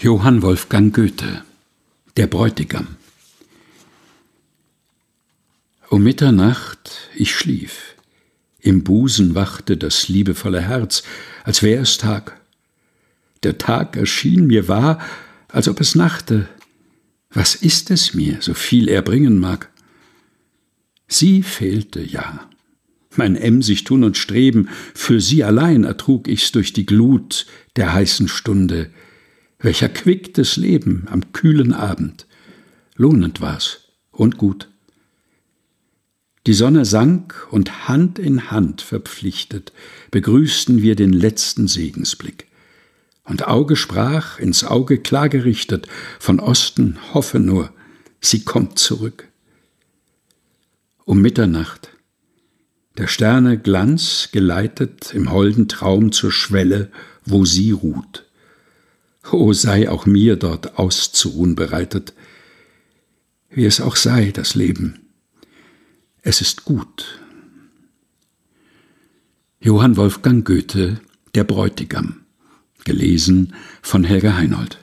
Johann Wolfgang Goethe, der Bräutigam. Um Mitternacht ich schlief, im Busen wachte das liebevolle Herz, als wär es Tag. Der Tag erschien mir wahr, als ob es nachte. Was ist es mir, so viel er bringen mag? Sie fehlte, ja. Mein emsig Tun und Streben, für sie allein ertrug ich's durch die Glut der heißen Stunde. Welch erquicktes Leben am kühlen Abend. Lohnend war's und gut. Die Sonne sank und Hand in Hand verpflichtet begrüßten wir den letzten Segensblick. Und Auge sprach, ins Auge klar gerichtet, von Osten hoffe nur, sie kommt zurück. Um Mitternacht, der Sterne Glanz geleitet im holden Traum zur Schwelle, wo sie ruht. O sei auch mir dort auszuruhen bereitet. Wie es auch sei, das Leben, es ist gut. Johann Wolfgang Goethe, der Bräutigam. Gelesen von Helga Heinold.